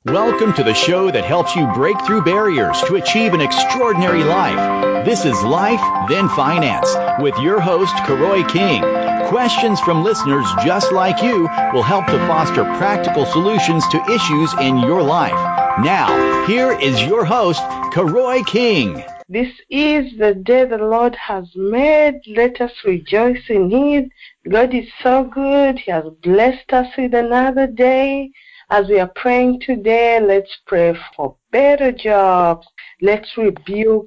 Welcome to the show that helps you break through barriers to achieve an extraordinary life. This is Life, Then Finance with your host, Karoy King. Questions from listeners just like you will help to foster practical solutions to issues in your life. Now, here is your host, Karoy King. This is the day the Lord has made. Let us rejoice in it. God is so good. He has blessed us with another day. As we are praying today, let's pray for better jobs. Let's rebuke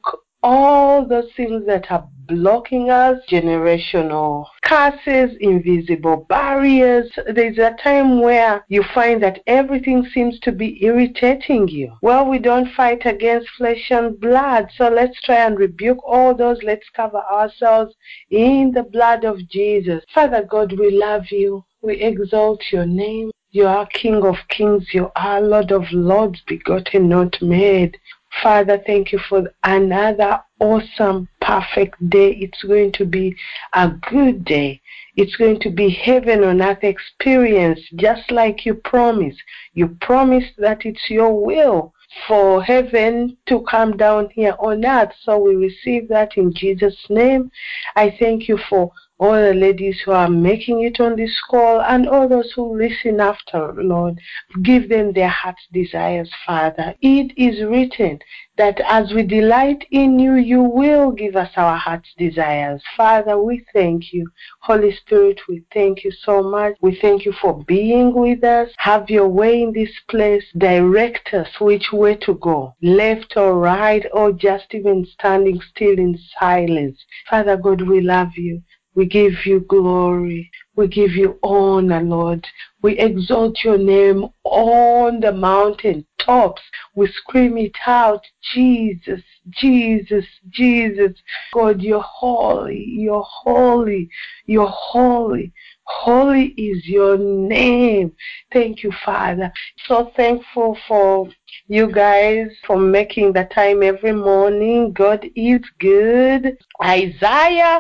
all those things that are blocking us, generational curses, invisible barriers. There's a time where you find that everything seems to be irritating you. Well, we don't fight against flesh and blood, so let's try and rebuke all those. Let's cover ourselves in the blood of Jesus. Father God, we love you. We exalt your name. You are King of kings. You are Lord of lords, begotten, not made. Father, thank you for another awesome, perfect day. It's going to be a good day. It's going to be heaven on earth experience, just like you promised. You promised that it's your will for heaven to come down here on earth. So we receive that in Jesus' name. I thank you for all the ladies who are making it on this call and all those who listen after, Lord. Give them their heart's desires, Father. It is written that as we delight in you, you will give us our heart's desires. Father, we thank you. Holy Spirit, we thank you so much. We thank you for being with us. Have your way in this place. Direct us which way to go, left or right, or just even standing still in silence. Father God, we love you. We give you glory. We give you honor, Lord. We exalt your name on the mountain tops. We scream it out, Jesus, Jesus, Jesus. God, you're holy, you're holy, you're holy. Holy is your name. Thank you, Father. So thankful for you guys for making the time every morning. God is good. Isaiah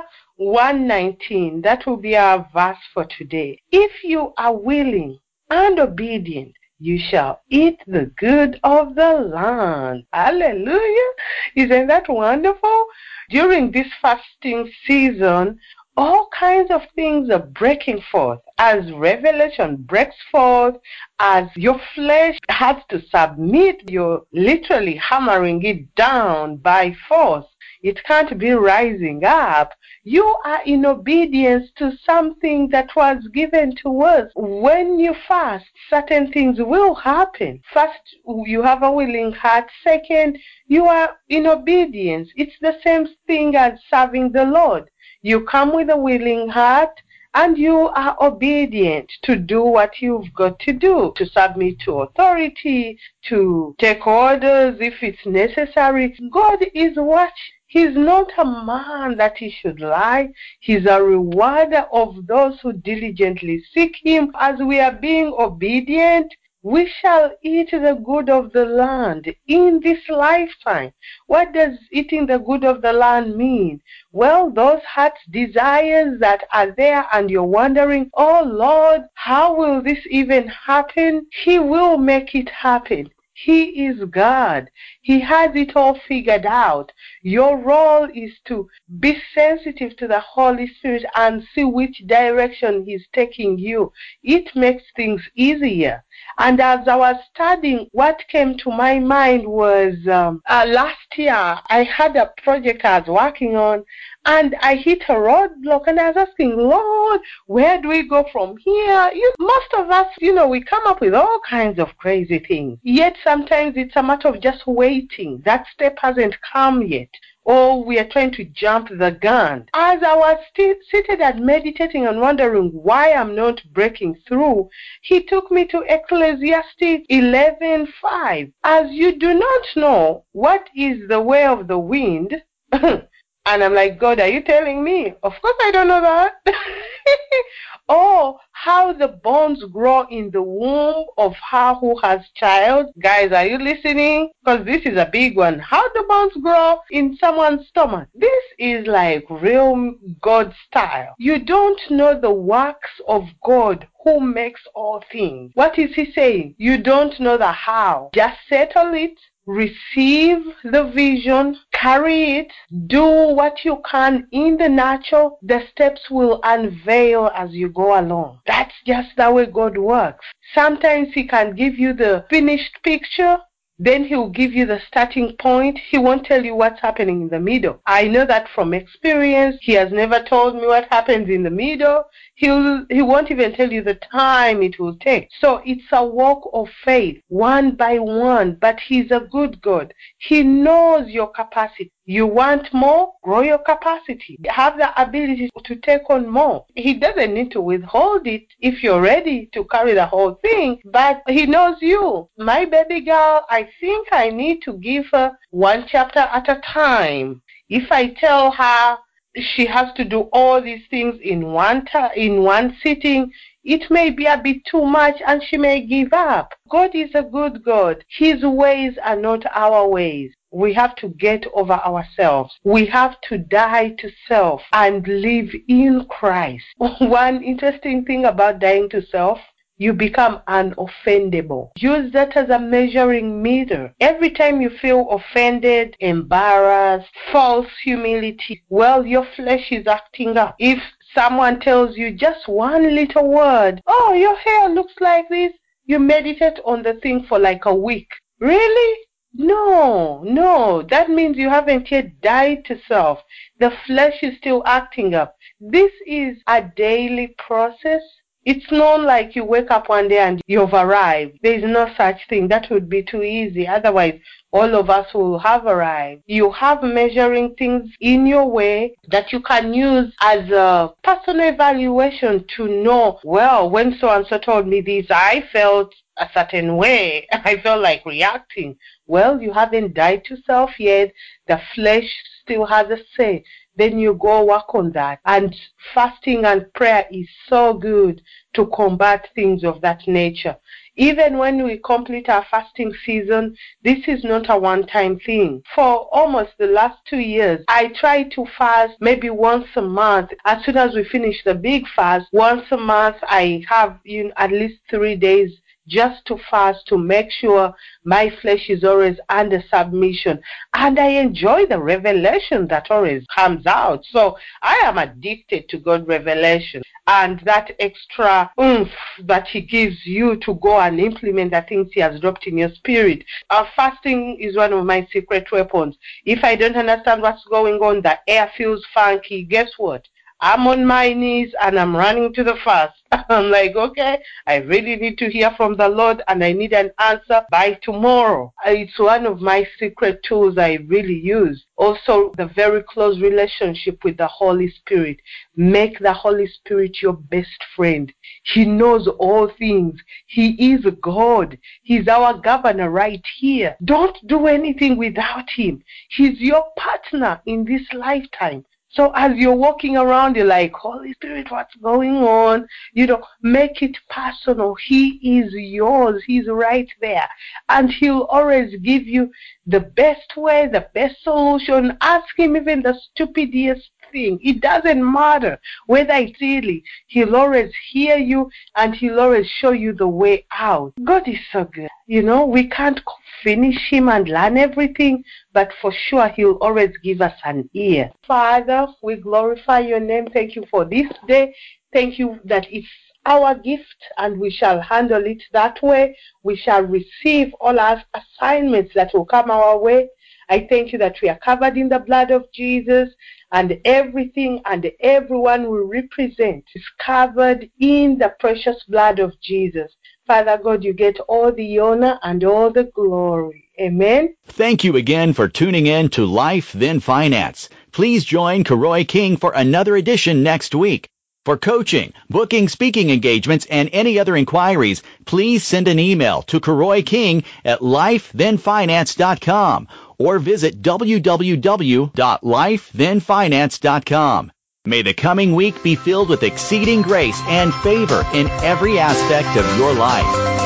1:19, that will be our verse for today. If you are willing and obedient, you shall eat the good of the land. Hallelujah. Isn't that wonderful? During this fasting season, all kinds of things are breaking forth. As revelation breaks forth, as your flesh has to submit, you're literally hammering it down by force. It can't be rising up. You are in obedience to something that was given to us. When you fast, certain things will happen. First, you have a willing heart. Second, you are in obedience. It's the same thing as serving the Lord. You come with a willing heart, and you are obedient to do what you've got to do, to submit to authority, to take orders if it's necessary. God is watching. He's not a man that he should lie. He's a rewarder of those who diligently seek him. As we are being obedient, we shall eat the good of the land in this lifetime. What does eating the good of the land mean? Well, those heart's desires that are there and you're wondering, oh Lord, how will this even happen? He will make it happen. He is God. He has it all figured out. Your role is to be sensitive to the Holy Spirit and see which direction He's taking you. It makes things easier. And as I was studying, what came to my mind was last year I had a project I was working on, and I hit a roadblock, and I was asking, Lord, where do we go from here? Most of us, we come up with all kinds of crazy things. Yet sometimes it's a matter of just waiting. That step hasn't come yet. Or we are trying to jump the gun. As I was seated and meditating and wondering why I'm not breaking through, he took me to Ecclesiastes 11:5. As you do not know what is the way of the wind, and I'm like, God, are you telling me? Of course I don't know that. Oh, how the bones grow in the womb of her who has child. Guys, are you listening? Because this is a big one. How the bones grow in someone's stomach. This is like real God style. You don't know the works of God who makes all things. What is he saying? You don't know the how. Just settle it. Receive the vision, carry it, do what you can in the natural. The steps will unveil as you go along. That's just the way God works. Sometimes he can give you the finished picture, then he'll give you the starting point. He won't tell you what's happening in the middle. I know that from experience. He has never told me what happens in the middle. He won't even tell you the time it will take. So it's a walk of faith, one by one. But he's a good God. He knows your capacity. You want more? Grow your capacity. Have the ability to take on more. He doesn't need to withhold it if you're ready to carry the whole thing, but he knows you. My baby girl, I think I need to give her one chapter at a time. If I tell her she has to do all these things in one sitting, it may be a bit too much and she may give up. God is a good God. His ways are not our ways. We have to get over ourselves. We have to die to self and live in Christ. One interesting thing about dying to self, you become unoffendable. Use that as a measuring meter. Every time you feel offended, embarrassed, false humility, well, your flesh is acting up. If someone tells you just one little word, oh, your hair looks like this, you meditate on the thing for like a week. Really? No, that means you haven't yet died to self. The flesh is still acting up. This is a daily process. It's not like you wake up one day and you've arrived. There is no such thing. That would be too easy. Otherwise, all of us will have arrived. You have measuring things in your way that you can use as a personal evaluation to know, well, when so-and-so told me this, I felt a certain way. I felt like reacting. Well, you haven't died to self yet. The flesh still has a say. Then you go work on that. And fasting and prayer is so good to combat things of that nature. Even when we complete our fasting season, this is not a one-time thing. For almost the last 2 years, I try to fast maybe once a month. As soon as we finish the big fast, once a month I have at least 3 days just to fast, to make sure my flesh is always under submission. And I enjoy the revelation that always comes out. So I am addicted to God's revelation and that extra oomph that he gives you to go and implement the things he has dropped in your spirit. Fasting is one of my secret weapons. If I don't understand what's going on, the air feels funky, guess what? I'm on my knees and I'm running to the fast. I'm like, okay, I really need to hear from the Lord and I need an answer by tomorrow. It's one of my secret tools I really use. Also, the very close relationship with the Holy Spirit. Make the Holy Spirit your best friend. He knows all things. He is God. He's our governor right here. Don't do anything without him. He's your partner in this lifetime. So as you're walking around, you're like, Holy Spirit, what's going on? Make it personal. He is yours. He's right there. And he'll always give you the best way, the best solution. Ask him even the stupidest thing. It doesn't matter whether it's silly. He'll always hear you and he'll always show you the way out. God is so good. We can't finish him and learn everything, but for sure he'll always give us an ear. Father, we glorify your name. Thank you for this day. Thank you that it's our gift and we shall handle it that way. We shall receive all our assignments that will come our way. I thank you that we are covered in the blood of Jesus and everything and everyone we represent is covered in the precious blood of Jesus. Father God, you get all the honor and all the glory. Amen. Thank you again for tuning in to Life Then Finance. Please join Karoy King for another edition next week. For coaching, booking, speaking engagements, and any other inquiries, please send an email to Karoy King at lifethenfinance.com or visit www.lifethenfinance.com. May the coming week be filled with exceeding grace and favor in every aspect of your life.